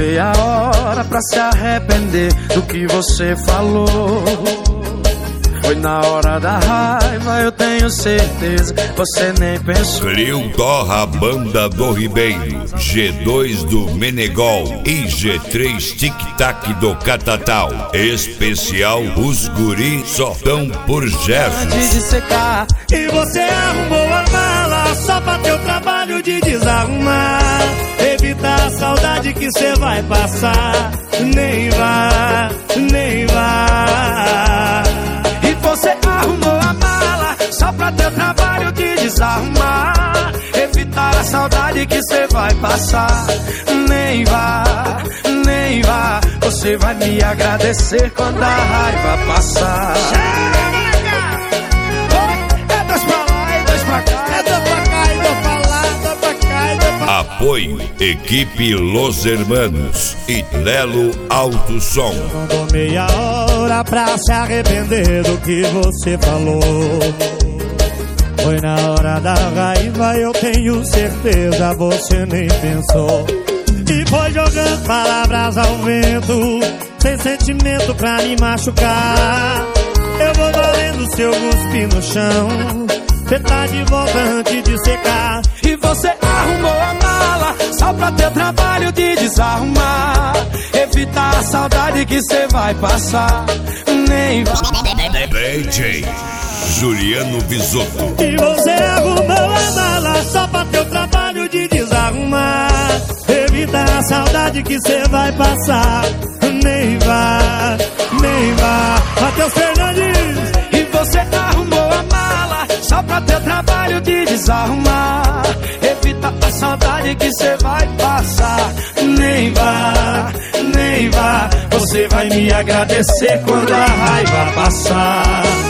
tomei a hora pra se arrepender do que você falou. Foi na hora da raiva, eu tenho certeza, você nem pensou. Crio Torra, Banda do Ribeiro, G2 do Menegol e G3 Tic Tac do Catatal. Especial, os guris só tão por Jesus. E você arrumou a mala só pra teu trabalho de desarrumar. Evita a saudade que cê vai passar. Nem vá, nem vá. E você arrumou a mala só pra teu trabalho de desarrumar. Evitar a saudade que cê vai passar. Nem vá, nem vá. Você vai me agradecer quando a raiva passar. Apoio, equipe Los Hermanos e Lelo Alto Som. Não tomei a hora pra se arrepender do que você falou. Foi na hora da raiva, eu tenho certeza, você nem pensou. E foi jogando palavras ao vento, sem sentimento pra me machucar. Eu vou valendo seu cuspe no chão, cê tá de volta antes de secar. E você arrumou a mala só pra ter trabalho de desarrumar. Evitar a saudade que cê vai passar. Nem vai. DJ Juliano Bisotto. E você arrumou a mala só pra ter trabalho de desarrumar. Evitar a saudade que cê vai passar. Nem vá, nem vá. Matheus Fernandes. E você arrumou a mala só pra ter trabalho de desarrumar. Evita a saudade que cê vai passar. Nem vá, nem vá. Você vai me agradecer quando a raiva passar.